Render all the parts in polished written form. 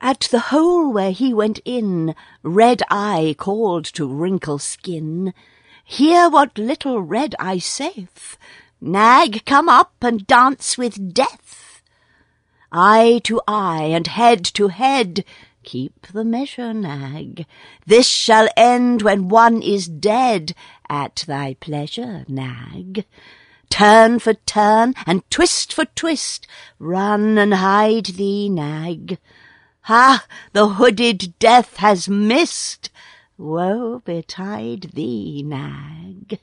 At the hole where he went in, Red Eye called to Wrinkle Skin, "Hear what little Red Eye saith, Nag, come up and dance with death. Eye to eye and head to head, keep the measure, Nag. This shall end when one is dead, at thy pleasure, Nag. Turn for turn and twist for twist, run and hide thee, Nag. Ha! The hooded death has missed. Woe betide thee, Nag."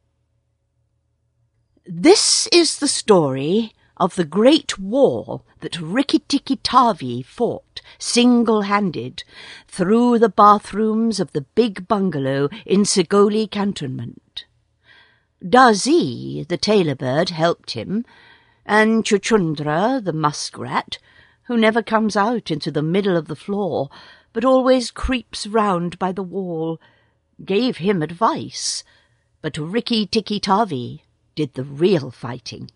This is the story of the great war that Rikki-Tikki-Tavi fought single-handed through the bathrooms of the big bungalow in Segoli cantonment. Dazi, the tailor bird, helped him, and Chuchundra, the muskrat, who never comes out into the middle of the floor, but always creeps round by the wall, gave him advice, but Rikki-Tikki-Tavi did the real fighting.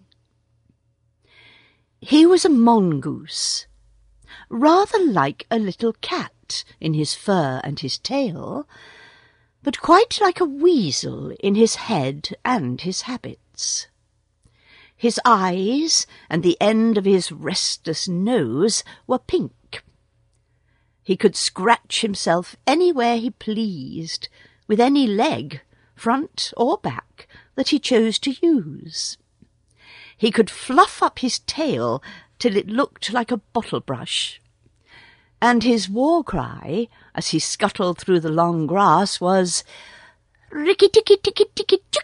He was a mongoose, rather like a little cat in his fur and his tail, but quite like a weasel in his head and his habits. His eyes and the end of his restless nose were pink. He could scratch himself anywhere he pleased, with any leg, front or back, that he chose to use. He could fluff up his tail till it looked like a bottle brush, and his war cry, as he scuttled through the long grass, was "Rikki-Tikki-Tikki-Tikki-Chuk."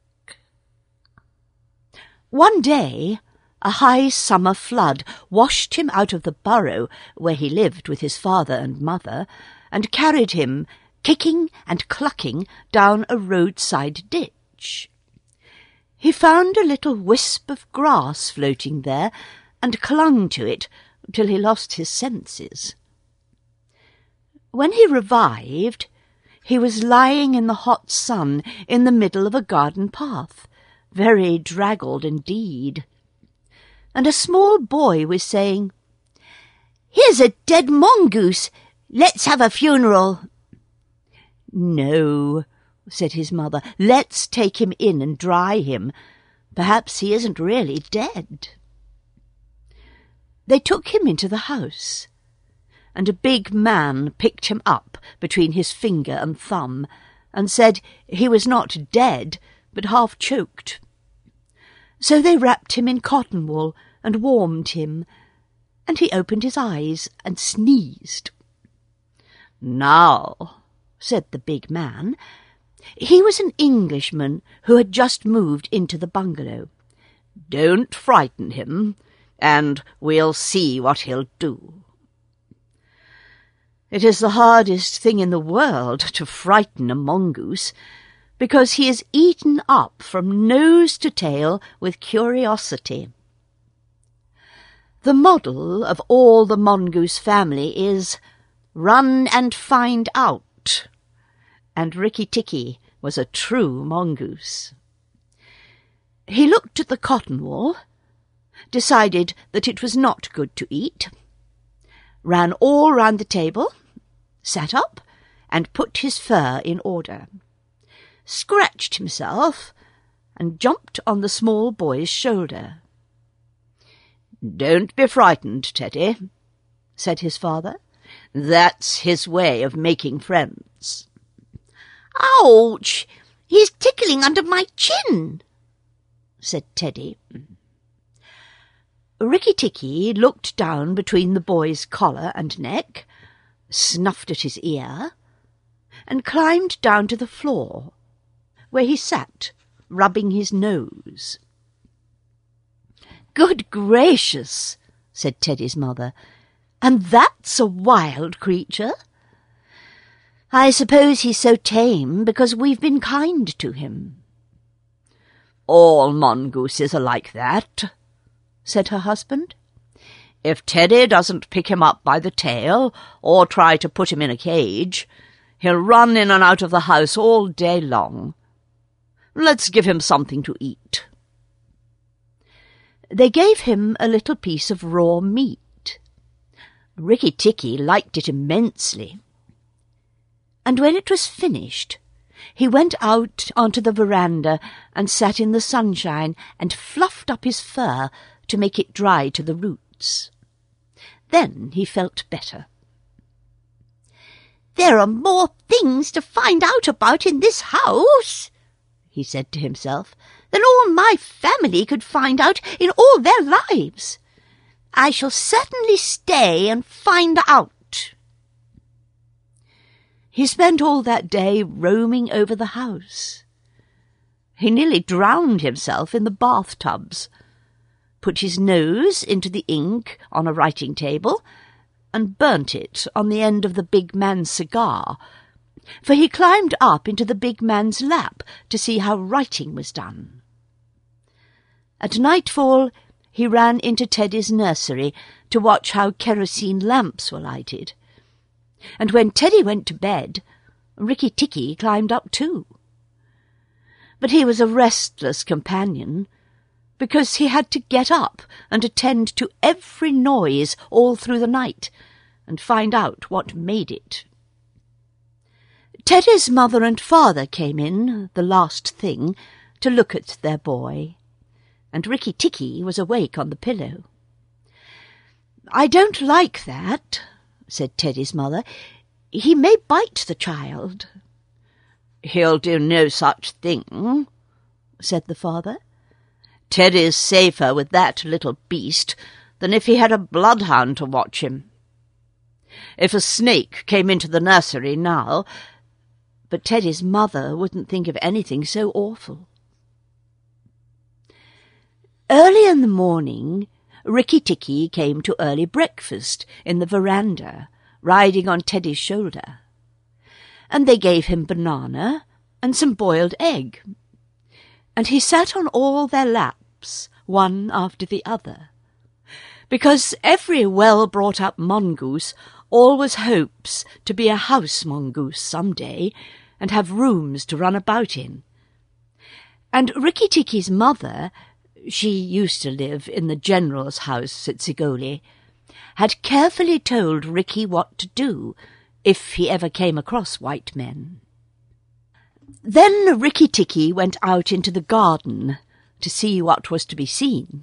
One day, a high summer flood washed him out of the burrow where he lived with his father and mother, and carried him, kicking and clucking, down a roadside ditch. He found a little wisp of grass floating there, and clung to it till he lost his senses. When he revived, he was lying in the hot sun in the middle of a garden path, very draggled indeed, and a small boy was saying, "Here's a dead mongoose. Let's have a funeral." "No," said his mother, "let's take him in and dry him. Perhaps he isn't really dead." They took him into the house, and a big man picked him up between his finger and thumb, and said he was not dead, but half choked. So they wrapped him in cotton wool and warmed him, and he opened his eyes and sneezed. "Now," said the big man, he was an Englishman who had just moved into the bungalow, "don't frighten him, and we'll see what he'll do." It is the hardest thing in the world to frighten a mongoose, because he is eaten up from nose to tail with curiosity. The model of all the mongoose family is "run and find out," and Rikki-Tikki was a true mongoose. He looked at the cotton wool, decided that it was not good to eat, ran all round the table, sat up, and put his fur in order, scratched himself, and jumped on the small boy's shoulder. "Don't be frightened, Teddy," said his father. "That's his way of making friends." "Ouch! He's tickling under my chin," said Teddy. Rikki-Tikki looked down between the boy's collar and neck, snuffed at his ear, and climbed down to the floor, where he sat, rubbing his nose. "Good gracious," said Teddy's mother, "and that's a wild creature? I suppose he's so tame because we've been kind to him." "All mongooses are like that," said her husband. "If Teddy doesn't pick him up by the tail or try to put him in a cage, he'll run in and out of the house all day long. Let's give him something to eat." They gave him a little piece of raw meat. Rikki Tikki liked it immensely, and when it was finished, he went out onto the veranda and sat in the sunshine and fluffed up his fur to make it dry to the roots. Then he felt better. "There are more things to find out about in this house," he said to himself, "than all my family could find out in all their lives. I shall certainly stay and find out." He spent all that day roaming over the house. He nearly drowned himself in the bathtubs, put his nose into the ink on a writing table, and burnt it on the end of the big man's cigar, for he climbed up into the big man's lap to see how writing was done. At nightfall he ran into Teddy's nursery to watch how kerosene lamps were lighted, and when Teddy went to bed, Rikki Tikki climbed up too. But he was a restless companion, because he had to get up and attend to every noise all through the night, and find out what made it. Teddy's mother and father came in, the last thing, to look at their boy, and Rikki Tikki was awake on the pillow. "I don't like that," said Teddy's mother. "He may bite the child." "He'll do no such thing," said the father. "Teddy's safer with that little beast than if he had a bloodhound to watch him. If a snake came into the nursery now—" But Teddy's mother wouldn't think of anything so awful. Early in the morning, Rikki Tikki came to early breakfast in the veranda, riding on Teddy's shoulder, and they gave him banana and some boiled egg, and he sat on all their laps, one after the other, because every well-brought-up mongoose always hopes to be a house mongoose some day and have rooms to run about in. And Rikki Tikki's mother, she used to live in the general's house at Sigoli, had carefully told Rikki what to do if he ever came across white men. Then Rikki Tikki went out into the garden to see what was to be seen.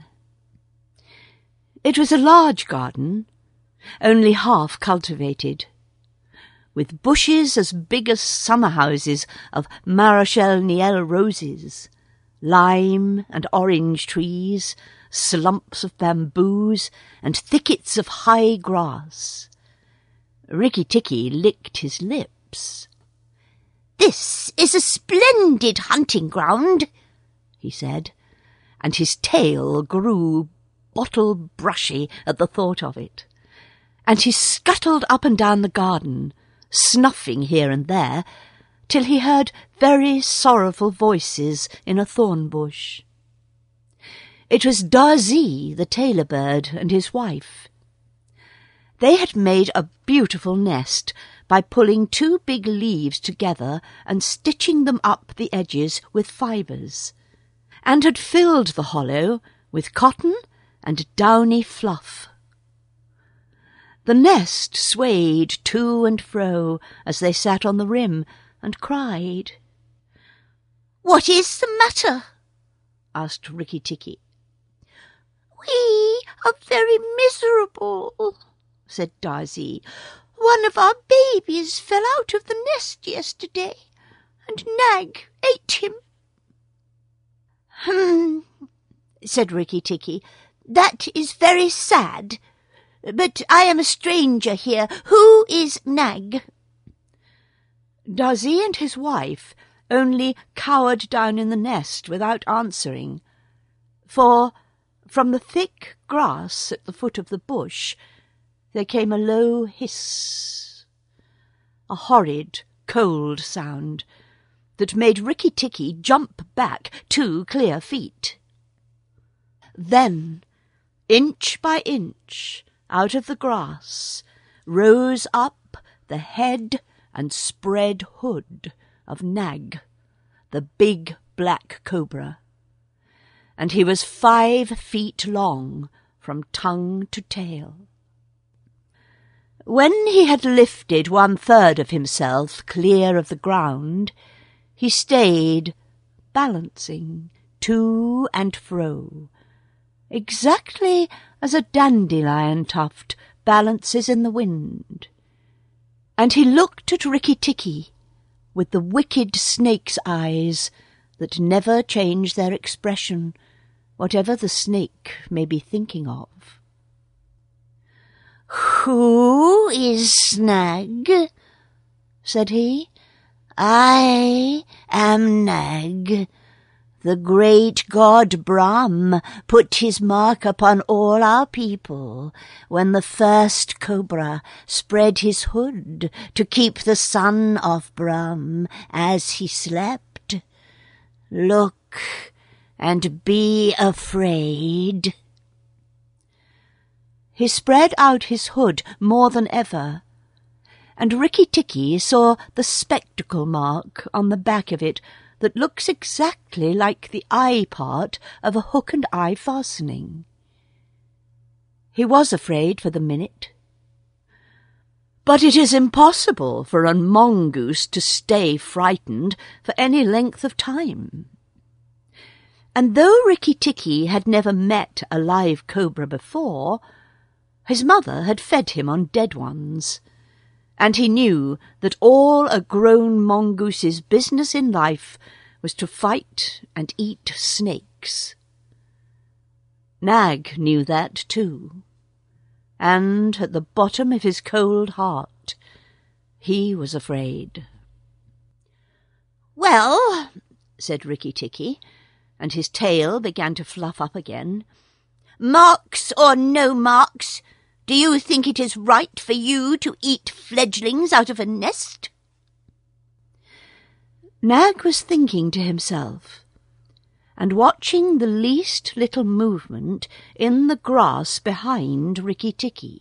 It was a large garden, only half cultivated, with bushes as big as summer-houses of Marechal Niel roses, lime and orange trees, slumps of bamboos, and thickets of high grass. Rikki Tikki licked his lips. "This is a splendid hunting ground," he said, and his tail grew bottle-brushy at the thought of it, and he scuttled up and down the garden, snuffing here and there, till he heard very sorrowful voices in a thorn bush. It was Darzee, the tailor bird, and his wife. They had made a beautiful nest by pulling 2 big leaves together and stitching them up the edges with fibres, and had filled the hollow with cotton and downy fluff. The nest swayed to and fro as they sat on the rim and cried. "What is the matter?" asked Rikki Tikki. "We are very miserable," said Darzee. "One of our babies fell out of the nest yesterday, and Nag ate him." Said Rikki Tikki. "That is very sad. But I am a stranger here. Who is Nag?" Darzee and his wife only cowered down in the nest without answering, for from the thick grass at the foot of the bush there came a low hiss, a horrid, cold sound that made Rikki Tikki jump back 2 clear feet. Then, inch by inch, out of the grass, rose up the head and spread hood of Nag, the big black cobra, and he was 5 feet long from tongue to tail. When he had lifted 1/3 of himself clear of the ground, he stayed, balancing to and fro, exactly as a dandelion tuft balances in the wind. And he looked at Rikki-Tikki with the wicked snake's eyes that never change their expression, whatever the snake may be thinking of. "Who is Nag?" said he. "I am Nag. The great god Brahm put his mark upon all our people when the first cobra spread his hood to keep the son of Brahm as he slept. Look and be afraid." He spread out his hood more than ever, and Rikki-Tikki saw the spectacle mark on the back of it that looks exactly like the eye part of a hook-and-eye fastening. He was afraid for the minute. But it is impossible for a mongoose to stay frightened for any length of time. And though Rikki-Tikki had never met a live cobra before, his mother had fed him on dead ones, and he knew that all a grown mongoose's business in life was to fight and eat snakes. Nag knew that too, and at the bottom of his cold heart he was afraid. "Well," said Rikki-Tikki, and his tail began to fluff up again, "marks or no marks, do you think it is right for you to eat fledglings out of a nest?" Nag was thinking to himself, and watching the least little movement in the grass behind Rikki-Tikki.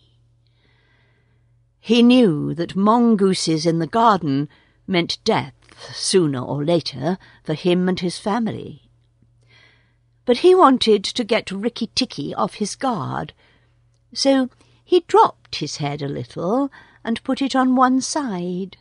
He knew that mongooses in the garden meant death, sooner or later, for him and his family. But he wanted to get Rikki-Tikki off his guard, so he dropped his head a little and put it on one side.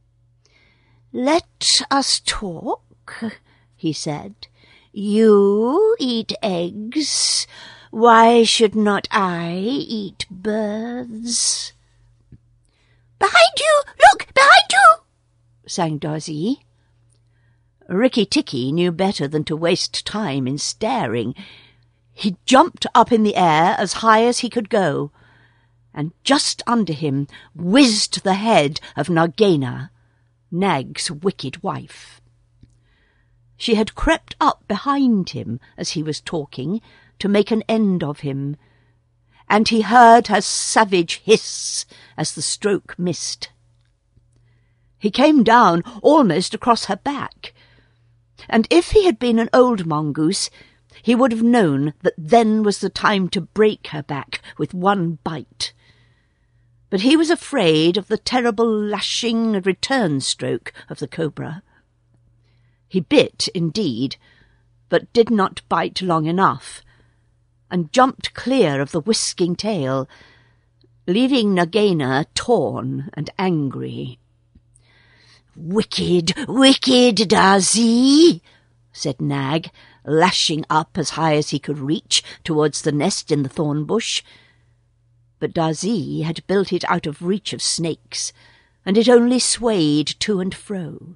"Let us talk," he said. "You eat eggs. Why should not I eat birds?" "Behind you! Look! Behind you!" sang Darzee. Rikki-Tikki knew better than to waste time in staring. He jumped up in the air as high as he could go, and just under him whizzed the head of Nagaina, Nag's wicked wife. She had crept up behind him as he was talking to make an end of him, and he heard her savage hiss as the stroke missed. He came down almost across her back, and if he had been an old mongoose, he would have known that then was the time to break her back with one bite. But he was afraid of the terrible lashing and return stroke of the cobra. He bit, indeed, but did not bite long enough, and jumped clear of the whisking tail, leaving Nagaina torn and angry. "Wicked, wicked Darzee," said Nag, lashing up as high as he could reach towards the nest in the thorn bush. But Darzee had built it out of reach of snakes, and it only swayed to and fro.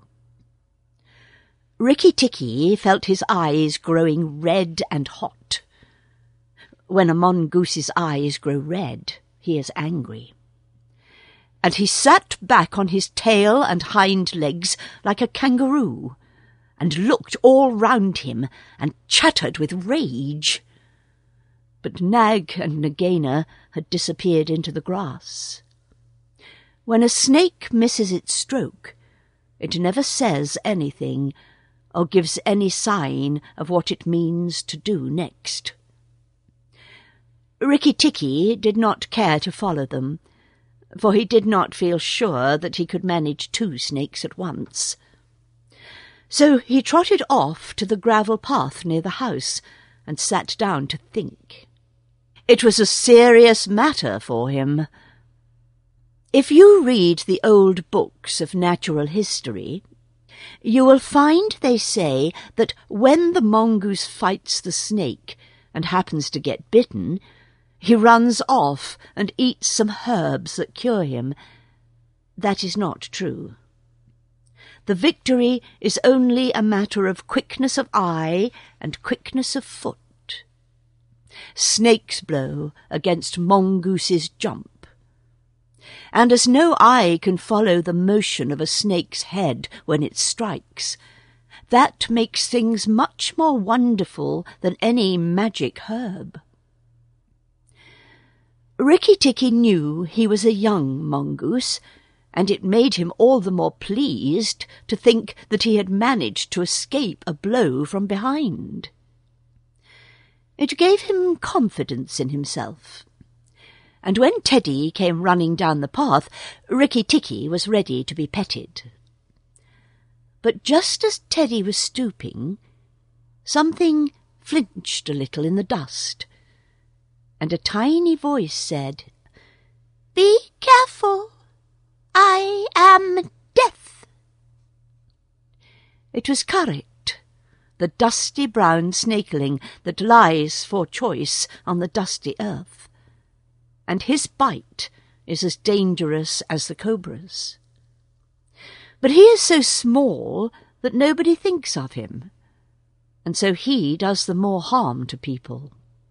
Rikki-Tikki felt his eyes growing red and hot. When a mongoose's eyes grow red, he is angry. And he sat back on his tail and hind legs like a kangaroo, and looked all round him and chattered with rage. But Nag and Nagaina had disappeared into the grass. When a snake misses its stroke, it never says anything or gives any sign of what it means to do next. Rikki-Tikki did not care to follow them, for he did not feel sure that he could manage 2 snakes at once. So he trotted off to the gravel path near the house and sat down to think. It was a serious matter for him. If you read the old books of natural history, you will find they say that when the mongoose fights the snake and happens to get bitten, he runs off and eats some herbs that cure him. That is not true. The victory is only a matter of quickness of eye and quickness of foot. Snake's blow against mongoose's jump. And as no eye can follow the motion of a snake's head when it strikes, that makes things much more wonderful than any magic herb. Rikki-Tikki knew he was a young mongoose, and it made him all the more pleased to think that he had managed to escape a blow from behind. It gave him confidence in himself, and when Teddy came running down the path, Rikki-Tikki was ready to be petted. But just as Teddy was stooping, something flinched a little in the dust, and a tiny voice said, "Be careful! I am Death." It was Karet, the dusty brown snakeling that lies for choice on the dusty earth, and his bite is as dangerous as the cobra's. But he is so small that nobody thinks of him, and so he does the more harm to people.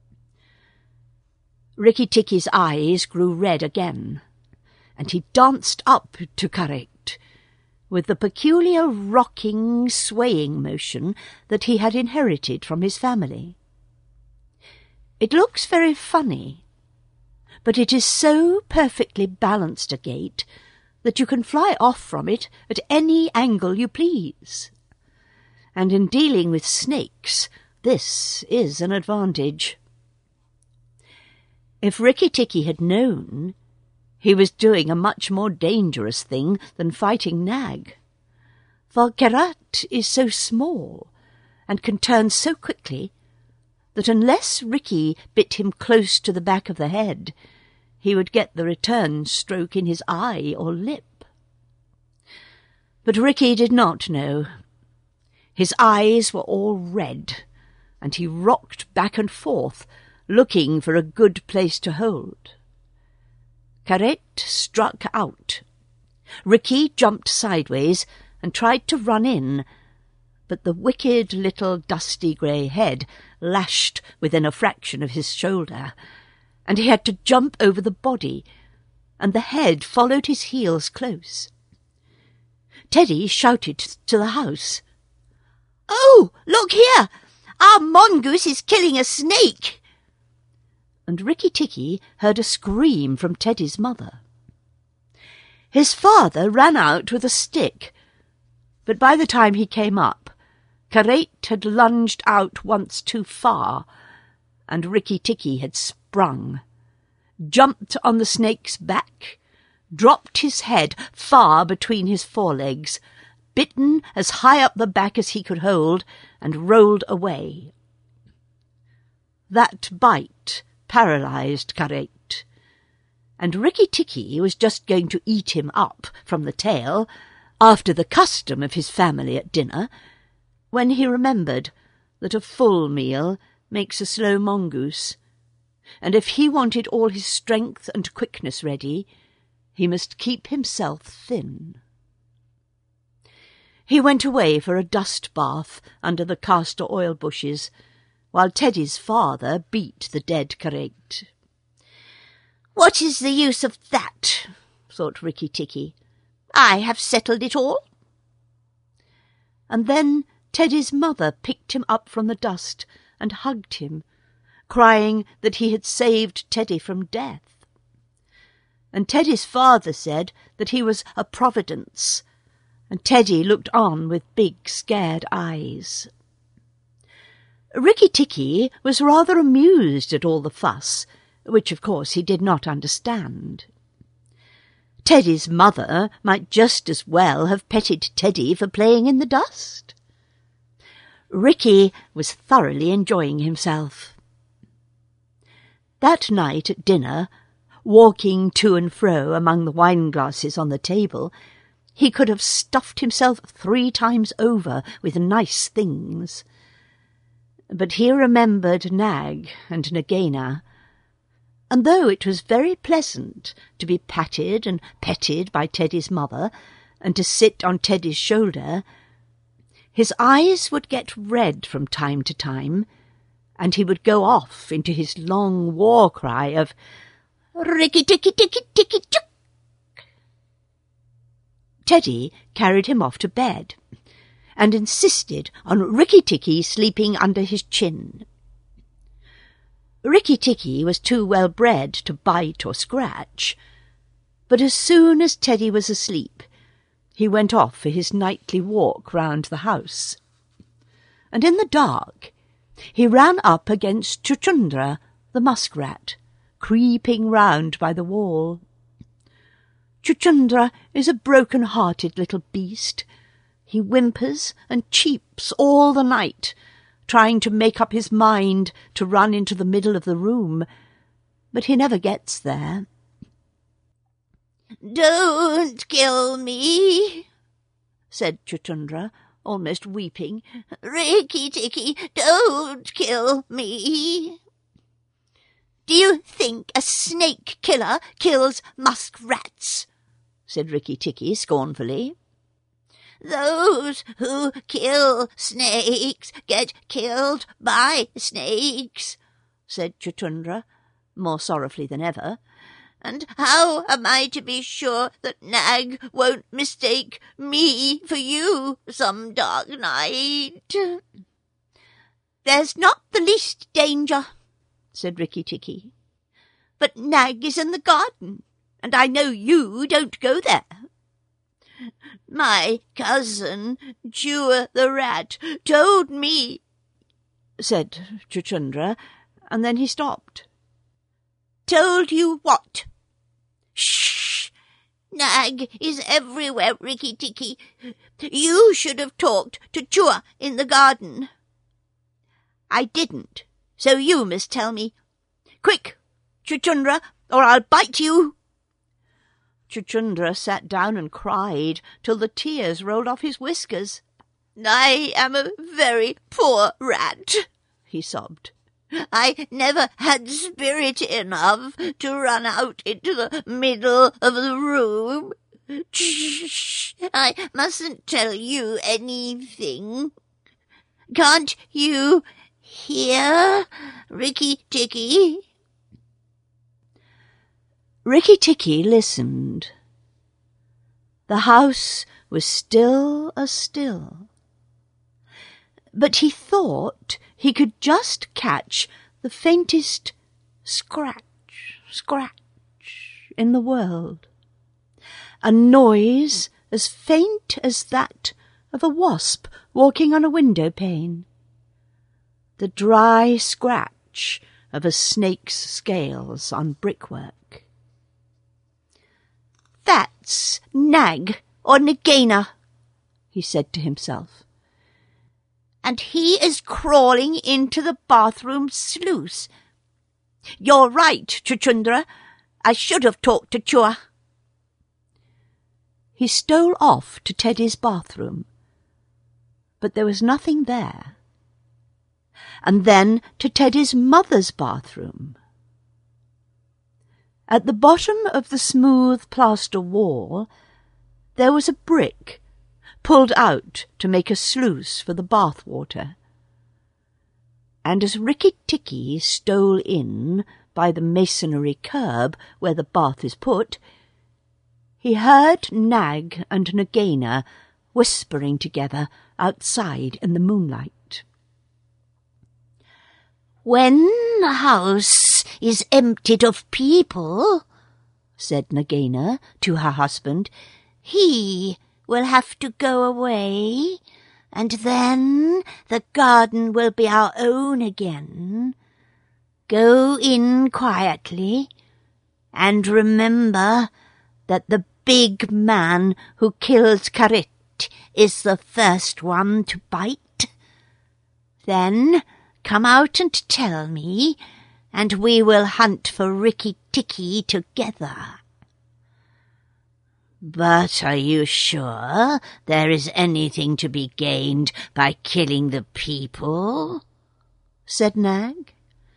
Rikki-Tikki's eyes grew red again, and he danced up to Karet with the peculiar rocking, swaying motion that he had inherited from his family. It looks very funny, but it is so perfectly balanced a gait that you can fly off from it at any angle you please. And in dealing with snakes, this is an advantage. If Rikki-Tikki had known, he was doing a much more dangerous thing than fighting Nag. For Karet is so small and can turn so quickly that unless Rikki bit him close to the back of the head, he would get the return stroke in his eye or lip. But Rikki did not know. His eyes were all red, and he rocked back and forth, looking for a good place to hold. Karet struck out. Rikki jumped sideways and tried to run in, but the wicked little dusty grey head lashed within a fraction of his shoulder, and he had to jump over the body, and the head followed his heels close. Teddy shouted to the house, "Oh, look here! Our mongoose is killing a snake!" And Rikki-Tikki heard a scream from Teddy's mother. His father ran out with a stick, but by the time he came up, Karet had lunged out once too far, and Rikki-Tikki had sprung, jumped on the snake's back, dropped his head far between his forelegs, bitten as high up the back as he could hold, and rolled away. That bite paralysed Karet, and Rikki-Tikki was just going to eat him up from the tail, after the custom of his family at dinner, when he remembered that a full meal makes a slow mongoose, and if he wanted all his strength and quickness ready, he must keep himself thin. He went away for a dust bath under the castor oil bushes, while Teddy's father beat the dead Karet. "What is the use of that?" thought Rikki-Tikki. "I have settled it all." And then Teddy's mother picked him up from the dust and hugged him, crying that he had saved Teddy from death. And Teddy's father said that he was a providence, and Teddy looked on with big, scared eyes. Rikki-Tikki was rather amused at all the fuss, which of course he did not understand. Teddy's mother might just as well have petted Teddy for playing in the dust. Rikki was thoroughly enjoying himself. That night at dinner, walking to and fro among the wine-glasses on the table, he could have stuffed himself 3 times over with nice things. But he remembered Nag and Nagaina, and though it was very pleasant to be patted and petted by Teddy's mother and to sit on Teddy's shoulder, his eyes would get red from time to time, and he would go off into his long war cry of "Rikki-tikki-tikki-tikki-chook." Teddy carried him off to bed, and insisted on Rikki-tikki sleeping under his chin. Rikki-tikki was too well bred to bite or scratch, but as soon as Teddy was asleep, he went off for his nightly walk round the house. And in the dark, he ran up against Chuchundra, the muskrat, creeping round by the wall. Chuchundra is a broken-hearted little beast. He whimpers and cheeps all the night, trying to make up his mind to run into the middle of the room, but he never gets there. "Don't kill me," said Chuchundra, almost weeping. "Rikki-tikki, don't kill me." "Do you think a snake killer kills muskrats?" said Rikki-tikki scornfully. "Those who kill snakes get killed by snakes," said Chuchundra, more sorrowfully than ever. "And how am I to be sure that Nag won't mistake me for you some dark night?" "There's not the least danger," said Rikki-tikki. "But Nag is in the garden, and I know you don't go there." "My cousin, Chua the rat, told me," said Chuchundra, and then he stopped. "Told you what?" "Shh! Nag is everywhere, Rikki-tikki. You should have talked to Chua in the garden." "I didn't, so you must tell me. Quick, Chuchundra, or I'll bite you." Chuchundra sat down and cried till the tears rolled off his whiskers. "I am a very poor rat," he sobbed. "I never had spirit enough to run out into the middle of the room. Shh! I mustn't tell you anything. Can't you hear, Rikki-tikki?" Rikki-tikki listened. The house was still as still, but he thought he could just catch the faintest scratch, scratch in the world, a noise as faint as that of a wasp walking on a window pane, the dry scratch of a snake's scales on brickwork. "That's Nag or Nagaina," he said to himself. "And he is crawling into the bathroom sluice. You're right, Chuchundra. I should have talked to Chua." He stole off to Teddy's bathroom, but there was nothing there. And then to Teddy's mother's bathroom. At the bottom of the smooth plaster wall there was a brick pulled out to make a sluice for the bath water. And as Rikki-tikki stole in by the masonry curb where the bath is put, he heard Nag and Nagaina whispering together outside in the moonlight. "When the house is emptied of people," said Nagaina to her husband, "he will have to go away, and then the garden will be our own again. Go in quietly, and remember that the big man who killed Karit is the first one to bite. Then come out and tell me, and we will hunt for Rikki Tikki together." "But are you sure there is anything to be gained by killing the people?" said Nag.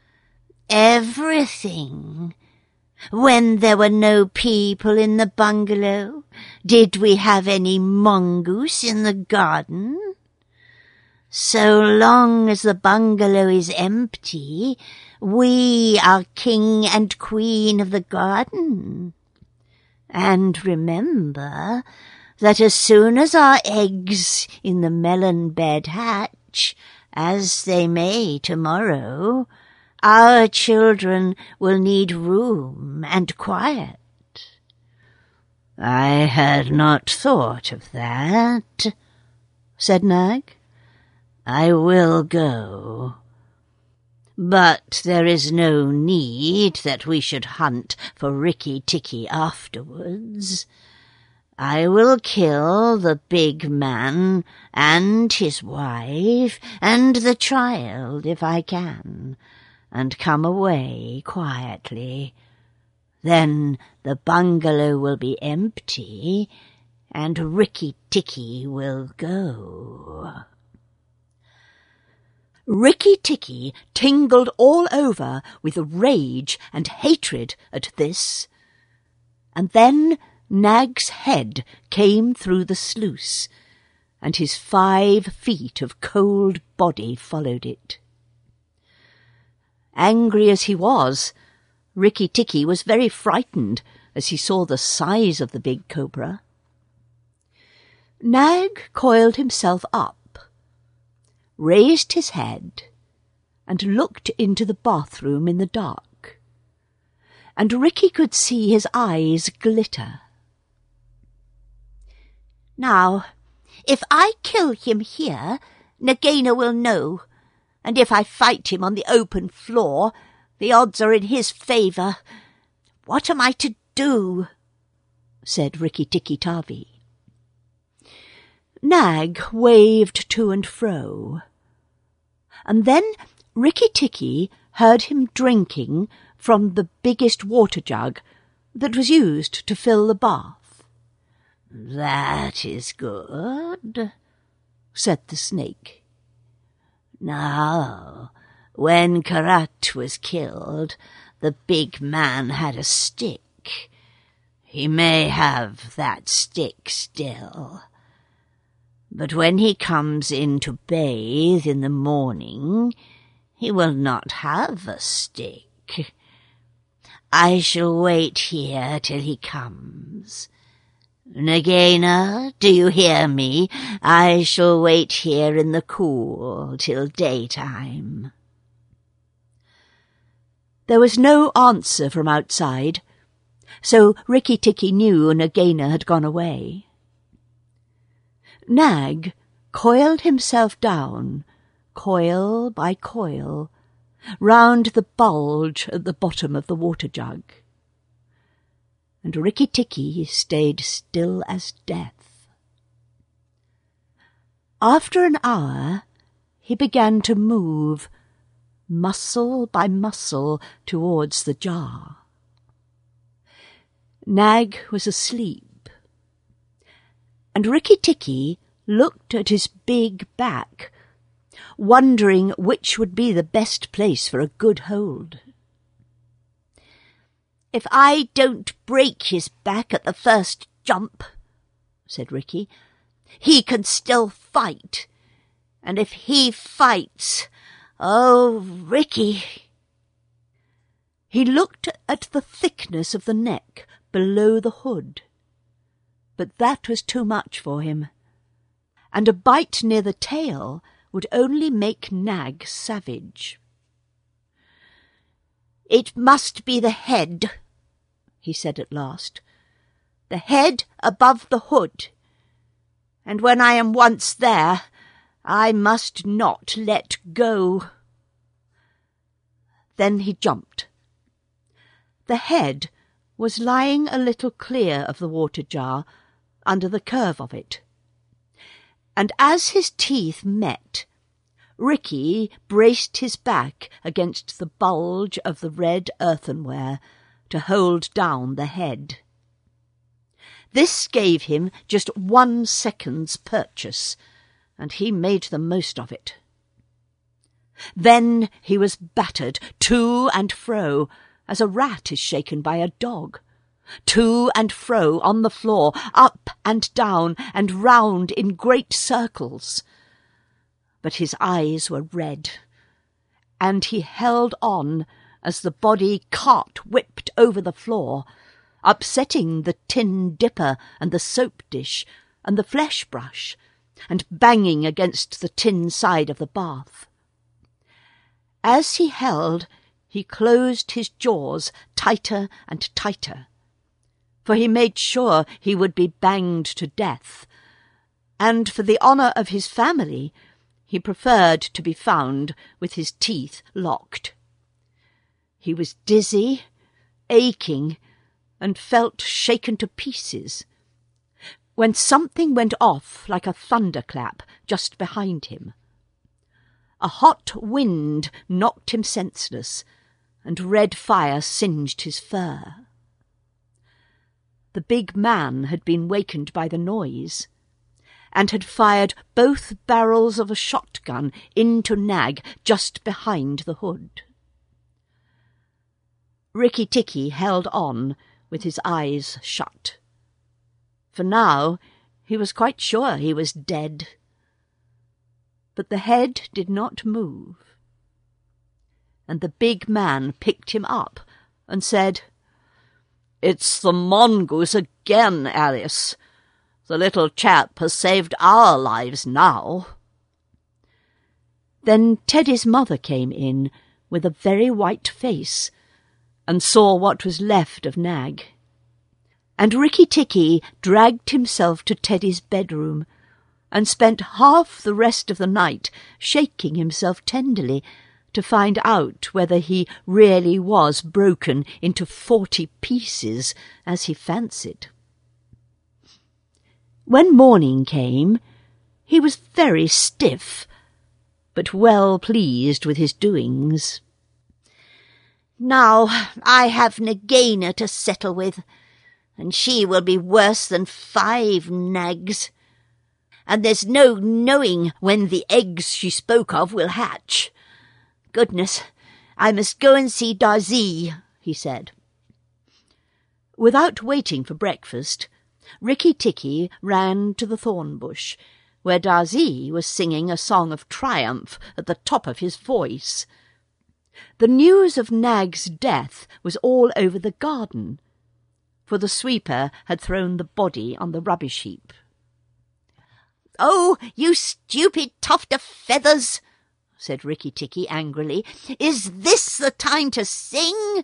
"Everything. When there were no people in the bungalow, did we have any mongoose in the garden? So long as the bungalow is empty, we are king and queen of the garden. And remember that as soon as our eggs in the melon bed hatch, as they may tomorrow, our children will need room and quiet." "I had not thought of that," said Nag. "I will go. But there is no need that we should hunt for Rikki Tikki afterwards. I will kill the big man and his wife and the child if I can, and come away quietly. Then the bungalow will be empty, and Rikki Tikki will go." Rikki Tikki tingled all over with rage and hatred at this, and then Nag's head came through the sluice, and his 5 feet of cold body followed it. Angry as he was, Rikki Tikki was very frightened as he saw the size of the big cobra. Nag coiled himself up, raised his head, and looked into the bathroom in the dark, and Rikki could see his eyes glitter. "Now, if I kill him here, Nagaina will know, and if I fight him on the open floor, the odds are in his favour. What am I to do?" said Rikki Tikki Tavi. Nag waved to and fro, and then Rikki Tikki heard him drinking from the biggest water jug that was used to fill the bath. "That is good," said the snake. "Now, when Karat was killed, the big man had a stick. He may have that stick still. But when he comes in to bathe in the morning, he will not have a stick. I shall wait here till he comes. Nagaina, do you hear me? I shall wait here in the cool till daytime." There was no answer from outside, so Rikki Tikki knew Nagaina had gone away. Nag coiled himself down, coil by coil, round the bulge at the bottom of the water jug, and Rikki Tikki stayed still as death. After an hour, he began to move, muscle by muscle, towards the jar. Nag was asleep, and Rikki Tikki looked at his big back, wondering which would be the best place for a good hold. "If I don't break his back at the first jump," said Rikki, "he can still fight. And if he fights, oh, Rikki!" He looked at the thickness of the neck below the hood, but that was too much for him, and a bite near the tail would only make Nag savage. "It must be the head," he said at last. "The head above the hood. And when I am once there, I must not let go." Then he jumped. The head was lying a little clear of the water jar, under the curve of it, and as his teeth met, Ricky braced his back against the bulge of the red earthenware to hold down the head. This gave him just 1 second's purchase, and he made the most of it. Then he was battered to and fro, as a rat is shaken by a dog, to and fro on the floor, up and down and round in great circles. But his eyes were red, and he held on as the body cart-whipped over the floor, upsetting the tin dipper and the soap dish and the flesh brush, and banging against the tin side of the bath. As he held, he closed his jaws tighter and tighter, for he made sure he would be banged to death, and for the honour of his family, he preferred to be found with his teeth locked. He was dizzy, aching, and felt shaken to pieces, when something went off like a thunderclap just behind him. A hot wind knocked him senseless, and red fire singed his fur. The big man had been wakened by the noise, and had fired both barrels of a shotgun into Nag just behind the hood. Rikki-Tikki held on with his eyes shut. For now he was quite sure he was dead. But the head did not move, and the big man picked him up and said, "It's the mongoose again, Alice. The little chap has saved our lives now." Then Teddy's mother came in with a very white face and saw what was left of Nag. And Rikki-Tikki dragged himself to Teddy's bedroom and spent half the rest of the night shaking himself tenderly to find out whether he really was broken into 40 pieces, as he fancied. When morning came, he was very stiff, but well pleased with his doings. "Now I have Nagaina to settle with, and she will be worse than 5 nags. And there's no knowing when the eggs she spoke of will hatch. Goodness, I must go and see Darzee," he said. Without waiting for breakfast, Rikki-Tikki ran to the thorn bush, where Darzee was singing a song of triumph at the top of his voice. The news of Nag's death was all over the garden, for the sweeper had thrown the body on the rubbish heap. "Oh, you stupid tuft of feathers!" said Rikki-Tikki angrily. "Is this the time to sing?"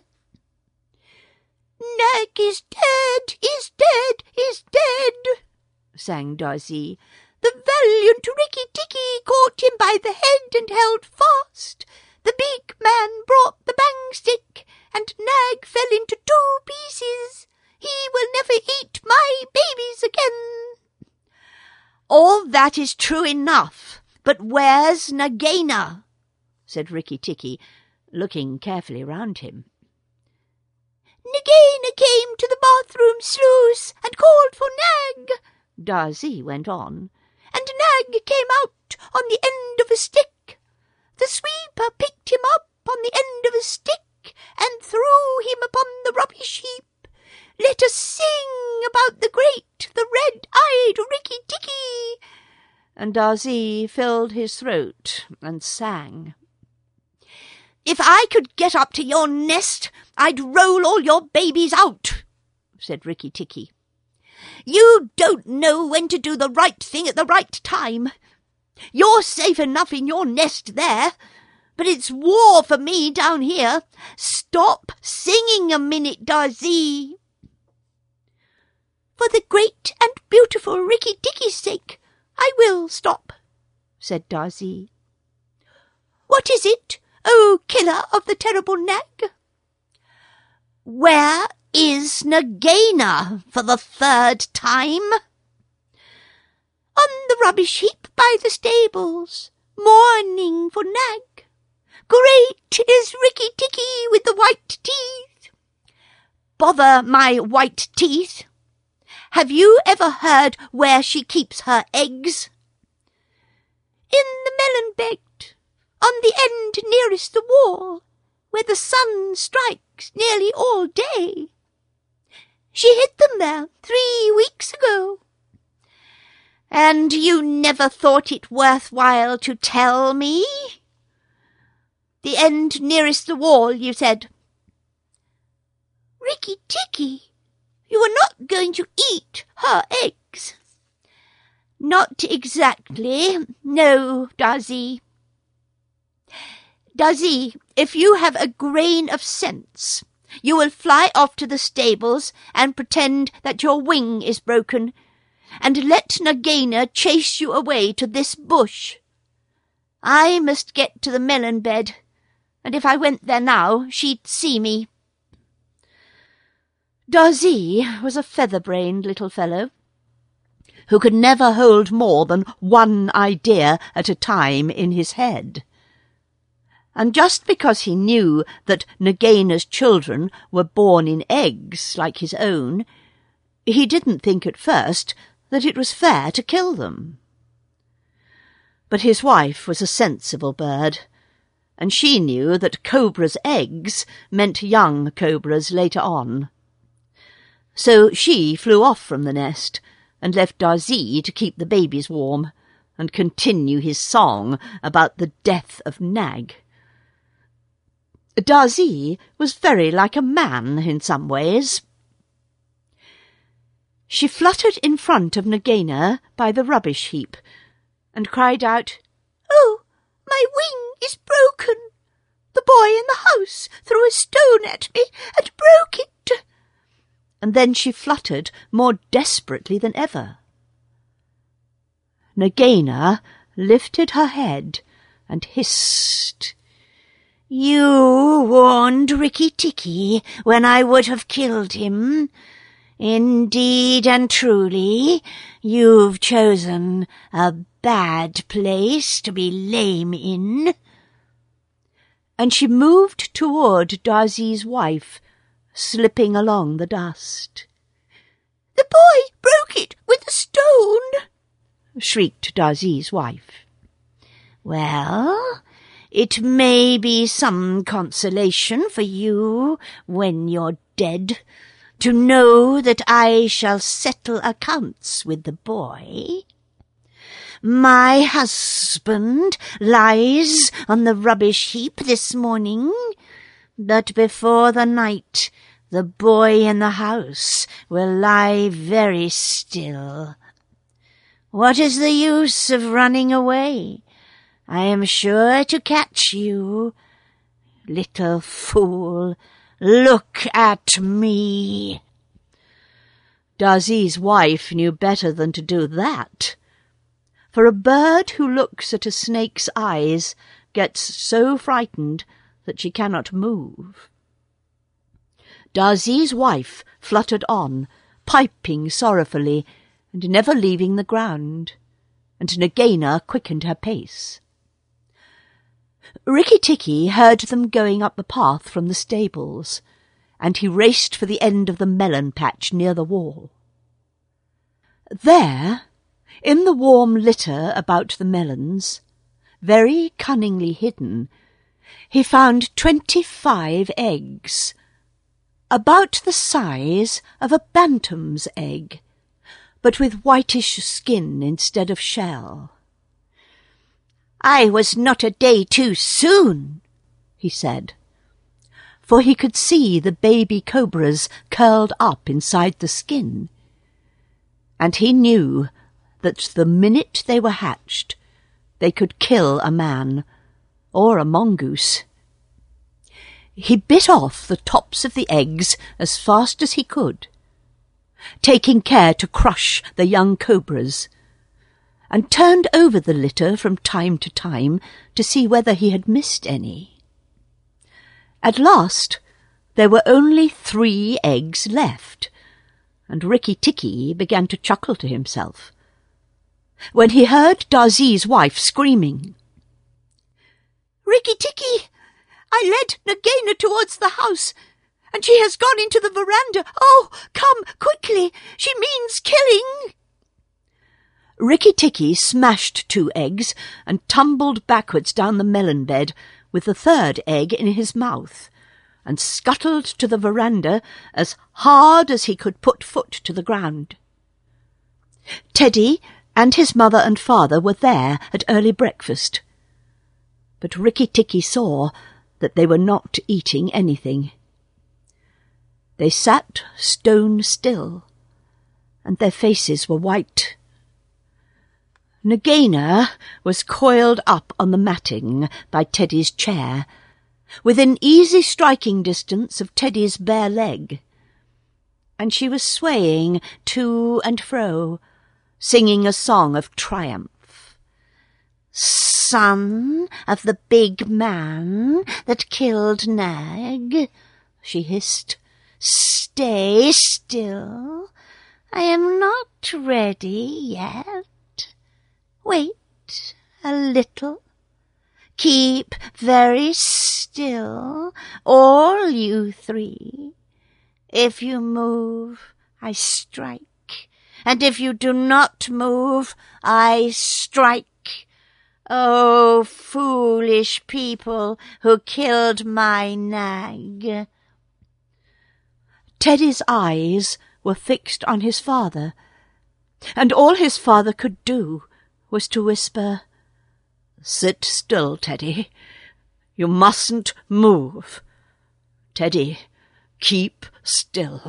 "Nag is dead, is dead, is dead," sang Darzee. "The valiant Rikki-Tikki caught him by the head and held fast. The big man brought the bang stick, and Nag fell into 2 pieces. He will never eat my babies again." "All that is true enough, but where's Nagaina?" said Rikki-Tikki, looking carefully round him. "Nagaina came to the bathroom sluice and called for Nag," Darzee went on, "and Nag came out on the end of a stick. The sweeper picked him up on the end of a stick and threw him upon the rubbish heap. Let us sing about the great, the red-eyed Rikki-Tikki." And Darzee filled his throat and sang. "If I could get up to your nest, I'd roll all your babies out," said Rikki-Tikki. "You don't know when to do the right thing at the right time. You're safe enough in your nest there, but it's war for me down here. Stop singing a minute, Darzee." "For the great and beautiful Rikki-Tikki's sake, I will stop," said Darzee. "What is it, O killer of the terrible Nag?" "Where is Nagaina for the 3rd time?" "On the rubbish heap by the stables," Morning for Nag. Great is Rikki Tikki with the white teeth. Bother my white teeth. Have you ever heard where she keeps her eggs? In the melon bed, on the end nearest the wall, where the sun strikes nearly all day. She hid them there 3 weeks ago. And you never thought it worthwhile to tell me? The end nearest the wall, you said. Rikki Tikki, you are not going to eat her eggs. Not exactly, no, Darzee. Darzee, if you have a grain of sense, you will fly off to the stables and pretend that your wing is broken, and let Nagaina chase you away to this bush. I must get to the melon bed, and if I went there now, she'd see me. Darzee was a feather-brained little fellow, who could never hold more than one idea at a time in his head. And just because he knew that Nagaina's children were born in eggs like his own, he didn't think at first that it was fair to kill them. But his wife was a sensible bird, and she knew that cobras' eggs meant young cobras later on. So she flew off from the nest and left Darzee to keep the babies warm and continue his song about the death of Nag. Darzee was very like a man in some ways. She fluttered in front of Nagaina by the rubbish heap and cried out, "Oh, my wing is broken! The boy in the house threw a stone at me and broke it!" And then she fluttered more desperately than ever. Nagaina lifted her head and hissed, "You warned Rikki Tikki when I would have killed him. Indeed and truly, you've chosen a bad place to be lame in." And she moved toward Darzee's wife, slipping along the dust. "The boy broke it with a stone," shrieked Darzee's wife. "Well, it may be some consolation for you when you're dead to know that I shall settle accounts with the boy. My husband lies on the rubbish heap this morning, but before the night the boy in the house will lie very still. What is the use of running away? I am sure to catch you. Little fool, look at me." Darzee's wife knew better than to do that, for a bird who looks at a snake's eyes gets so frightened that she cannot move. Darzee's wife fluttered on, piping sorrowfully, and never leaving the ground, and Nagaina quickened her pace. Rikki Tikki heard them going up the path from the stables, and he raced for the end of the melon patch near the wall. There, in the warm litter about the melons, very cunningly hidden, he found 25 eggs, about the size of a bantam's egg, but with whitish skin instead of shell. "I was not a day too soon," he said, for he could see the baby cobras curled up inside the skin, and he knew that the minute they were hatched, they could kill a man or a mongoose. He bit off the tops of the eggs as fast as he could, taking care to crush the young cobras, and turned over the litter from time to time to see whether he had missed any. At last there were only 3 eggs left, and Rikki Tikki began to chuckle to himself, when he heard Darzee's wife screaming, Rikki-tikki! I led Nagaina towards the house, and she has gone into the veranda. Oh, come, quickly! She means killing!" Rikki-tikki smashed 2 eggs and tumbled backwards down the melon bed with the 3rd egg in his mouth, and scuttled to the veranda as hard as he could put foot to the ground. Teddy and his mother and father were there at early breakfast, but Rikki-tikki saw that they were not eating anything. They sat stone still, and their faces were white. Nagaina was coiled up on the matting by Teddy's chair, within easy striking distance of Teddy's bare leg, and she was swaying to and fro, singing a song of triumph. "Son of the big man that killed Nag," she hissed, "stay still. I am not ready yet. Wait a little. Keep very still, all you 3. If you move, I strike, and if you do not move, I strike. Oh, foolish people who killed my Nag." Teddy's eyes were fixed on his father, and all his father could do was to whisper, "Sit still, Teddy. You mustn't move. Teddy, keep still."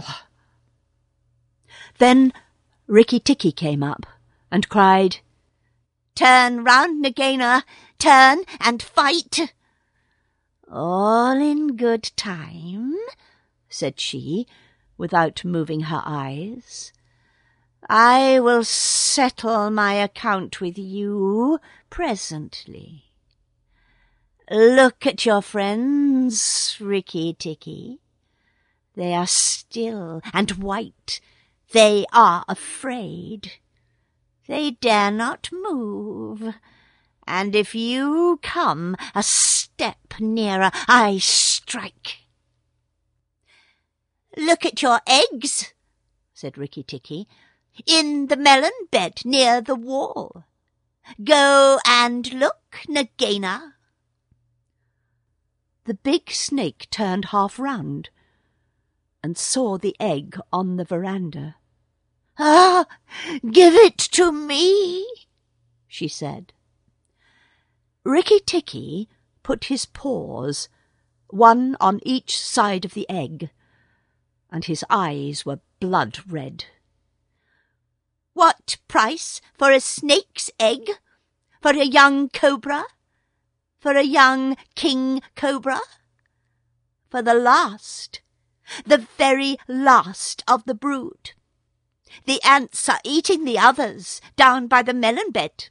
Then Rikki-tikki came up and cried, "Turn round, Nagaina, turn and fight." "All in good time," said she, without moving her eyes. "I will settle my account with you presently. Look at your friends, Rikki-tikki. They are still and white. They are afraid. They dare not move. And if you come a step nearer, I strike." "Look at your eggs," said Rikki-tikki, "in the melon bed near the wall. Go and look, Nagaina." The big snake turned half round and saw the egg on the veranda. "Ah, give it to me," she said. Rikki-tikki put his paws, one on each side of the egg, and his eyes were blood-red. "What price for a snake's egg? For a young cobra? For a young king cobra? For the last, the very last of the brood. The ants are eating the others down by the melon bed."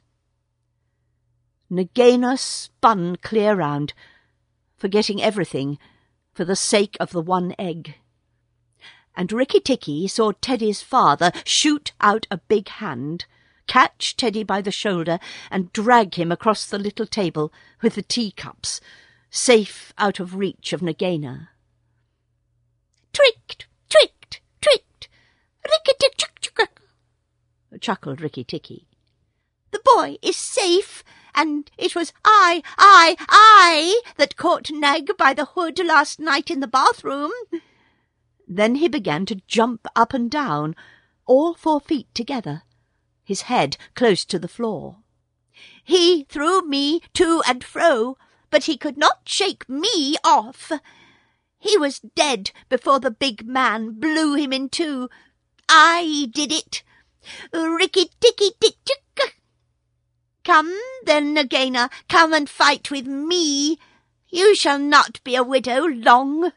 Nagaina spun clear round, forgetting everything for the sake of the one egg. And Rikki-tikki saw Teddy's father shoot out a big hand, catch Teddy by the shoulder, and drag him across the little table with the teacups, safe out of reach of Nagaina. "Tricked, tricked, tricked, Rikki-tikki," chuckled Rikki-tikki. "The boy is safe, and it was I that caught Nag by the hood last night in the bathroom." Then he began to jump up and down, all 4 feet together, his head close to the floor. "He threw me to and fro, but he could not shake me off. He was dead before the big man blew him in 2. I did it. Rikki-tikki-tik-tik. Come then, Nagaina, come and fight with me. You shall not be a widow long."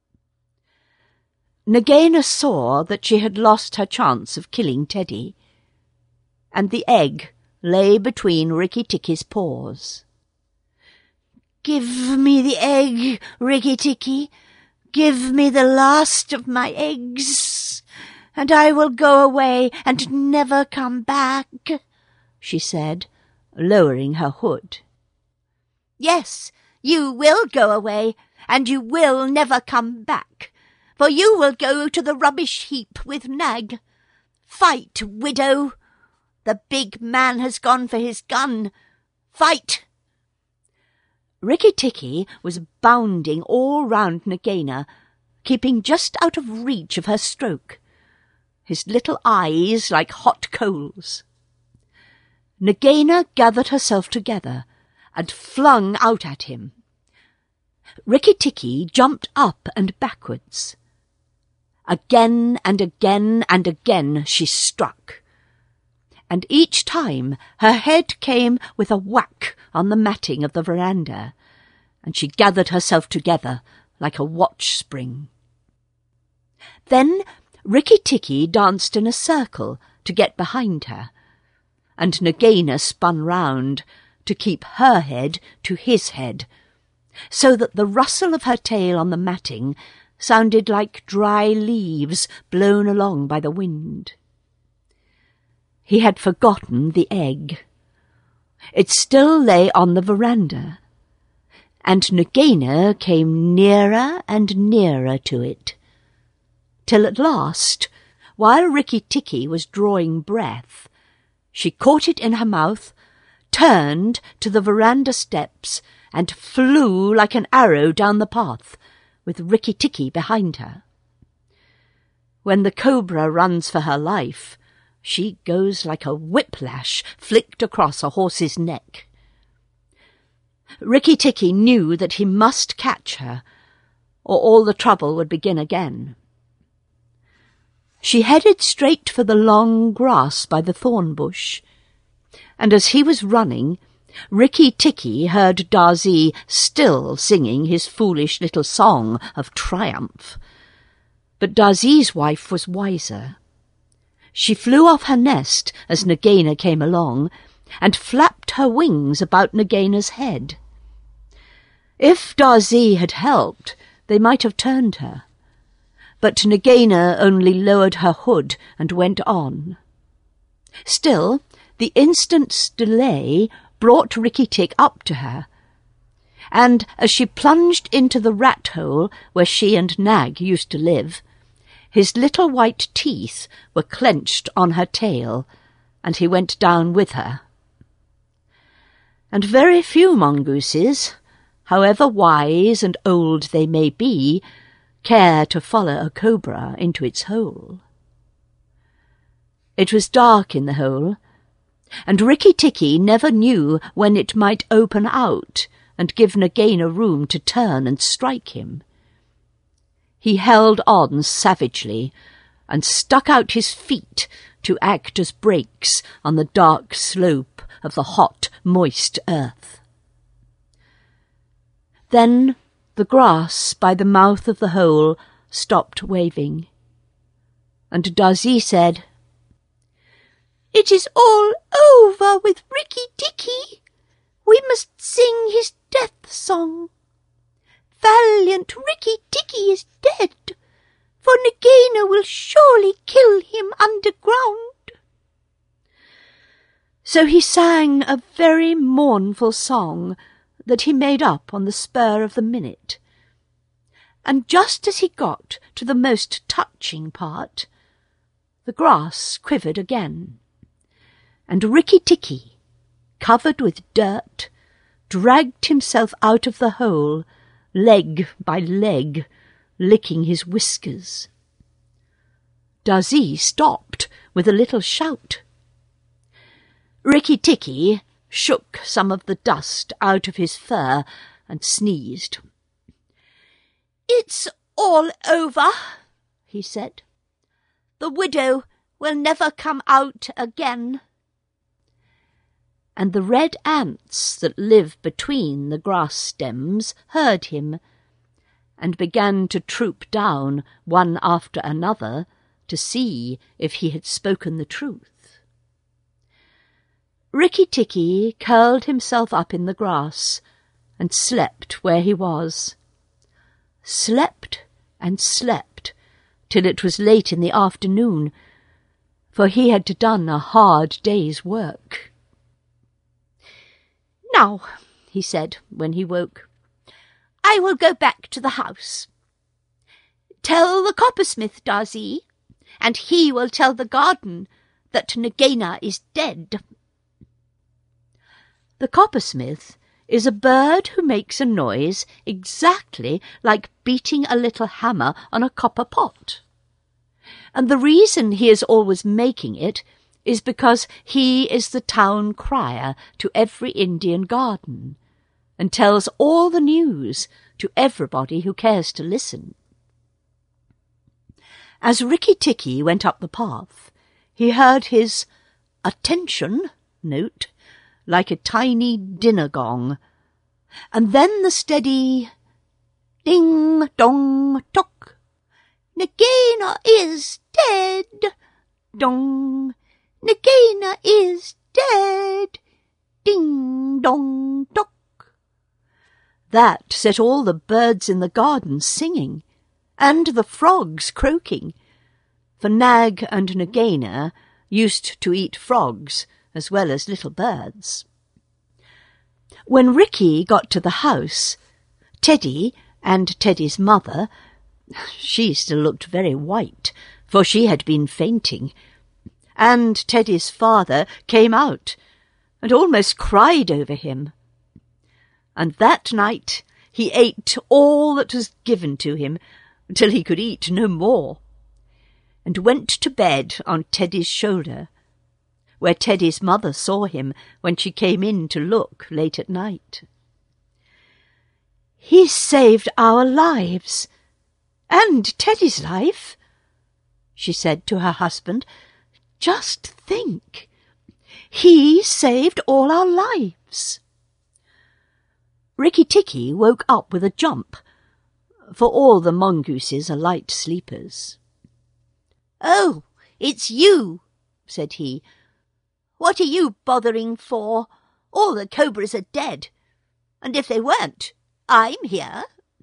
Nagaina saw that she had lost her chance of killing Teddy, and the egg lay between Rikki-tikki's paws. "Give me the egg, Rikki-tikki. Give me the last of my eggs, and I will go away and never come back," she said, lowering her hood. "Yes, You will go away, and you will never come back, for you will go to the rubbish heap with Nag. Fight, widow! The big man has gone for his gun. Fight!" Rikki-Tikki was bounding all round Nagaina, keeping just out of reach of her stroke, his little eyes like hot coals. Nagaina gathered herself together and flung out at him. Rikki-Tikki jumped up and backwards. Again and again and again she struck, and each time her head came with a whack on the matting of the veranda, and she gathered herself together like a watch-spring. Then Rikki-Tikki danced in a circle to get behind her, and Nagaina spun round to keep her head to his head, so that the rustle of her tail on the matting sounded like dry leaves blown along by the wind. He had forgotten the egg. It still lay on the veranda, and Nagaina came nearer and nearer to it, till at last, while Rikki-Tikki was drawing breath, she caught it in her mouth, turned to the veranda steps, and flew like an arrow down the path, with Rikki-Tikki behind her. When the cobra runs for her life, she goes like a whiplash flicked across a horse's neck. Rikki-Tikki knew that he must catch her, or all the trouble would begin again. She headed straight for the long grass by the thorn bush, and as he was running, Rikki-Tikki heard Darzee still singing his foolish little song of triumph. But Darzee's wife was wiser. She flew off her nest as Nagaina came along, and flapped her wings about Nagaina's head. If Darzee had helped, they might have turned her, but Nagaina only lowered her hood and went on. Still, the instant's delay brought Rikki-Tikki up to her, and as she plunged into the rat-hole where she and Nag used to live, his little white teeth were clenched on her tail, and he went down with her. And very few mongooses, however wise and old they may be, care to follow a cobra into its hole. It was dark in the hole, and Rikki-Tikki never knew when it might open out and give Nagaina room to turn and strike him. He held on savagely and stuck out his feet to act as brakes on the dark slope of the hot, moist earth. Then the grass by the mouth of the hole stopped waving, and Darzee said, "It is all over with Rikki-Tikki. We must sing his death song. Valiant Rikki-Tikki is dead, for Nagaina will surely kill him underground." So he sang a very mournful song that he made up on the spur of the minute, and just as he got to the most touching part, the grass quivered again, and Rikki-Tikki, covered with dirt, dragged himself out of the hole, leg by leg, licking his whiskers. Darzee stopped with a little shout. Rikki-Tikki shook some of the dust out of his fur and sneezed. "It's all over," he said. "The widow will never come out again." And the red ants that live between the grass stems heard him, and began to troop down one after another to see if he had spoken the truth. Rikki-Tikki curled himself up in the grass and slept where he was. Slept and slept till it was late in the afternoon, for he had done a hard day's work. "Now," he said when he woke, I will go back to the house. Tell the coppersmith, Darzee, and he will tell the garden that Nagaina is dead. The coppersmith is a bird who makes a noise exactly like beating a little hammer on a copper pot. And the reason he is always making it is because he is the town crier to every Indian garden, and tells all the news to everybody who cares to listen. As Rikki Tikki went up the path, he heard his attention note like a tiny dinner gong, and then the steady ding-dong-tock. Nagaina is dead. Dong. Nagaina is dead. Ding-dong-tock. That set all the birds in the garden singing, and the frogs croaking, for Nag and Nagaina used to eat frogs as well as little birds. When Rikki got to the house, Teddy and Teddy's mother, she still looked very white, for she had been fainting, and Teddy's father came out and almost cried over him. And that night he ate all that was given to him till he could eat no more, and went to bed on Teddy's shoulder, where Teddy's mother saw him when she came in to look late at night. "He saved our lives, and Teddy's life," she said to her husband. "Just think, he saved all our lives." Rikki Tikki woke up with a jump, for all the mongooses are light sleepers. "Oh, it's you," said he. "What are you bothering for? All the cobras are dead, and if they weren't, I'm here."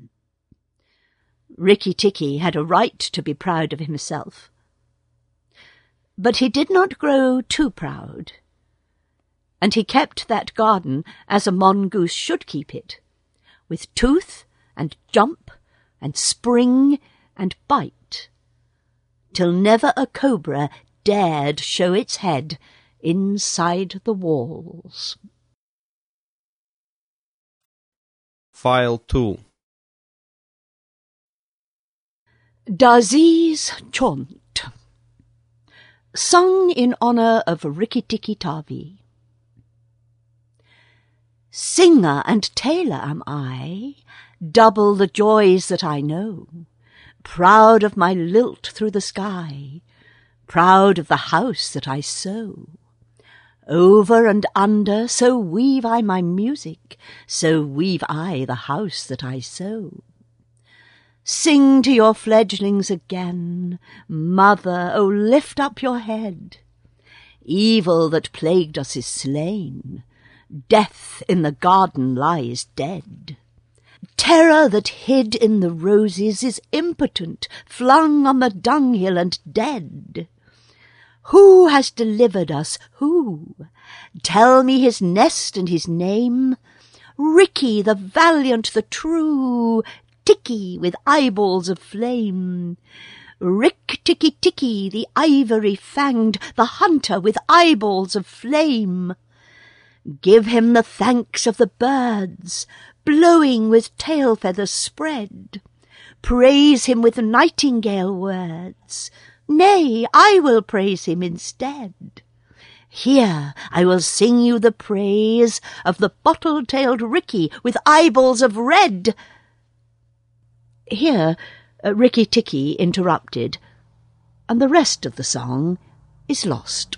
Rikki Tikki had a right to be proud of himself. But he did not grow too proud, and he kept that garden as a mongoose should keep it, with tooth and jump and spring and bite, till never a cobra dared show its head inside the walls. File 2. Darzee's Chaunt, sung in honour of Rikki Tikki Tavi. Singer and tailor am I, double the joys that I know, proud of my lilt through the sky, proud of the house that I sew. Over and under, so weave I my music, so weave I the house that I sew. Sing to your fledglings again, mother, oh lift up your head. Evil that plagued us is slain, death in the garden lies dead. Terror that hid in the roses is impotent, flung on the dunghill and dead. Who has delivered us? Who? Tell me his nest and his name. Rikki, the valiant, the true, Tikki with eyeballs of flame. Rik-Tikki-Tikki, the ivory-fanged, the hunter with eyeballs of flame. Give him the thanks of the birds, blowing with tail feathers spread. Praise him with nightingale words. Nay, I will praise him instead. Here I will sing you the praise of the bottle-tailed Rikki with eyeballs of red. Here Rikki Tikki interrupted, and the rest of the song is lost.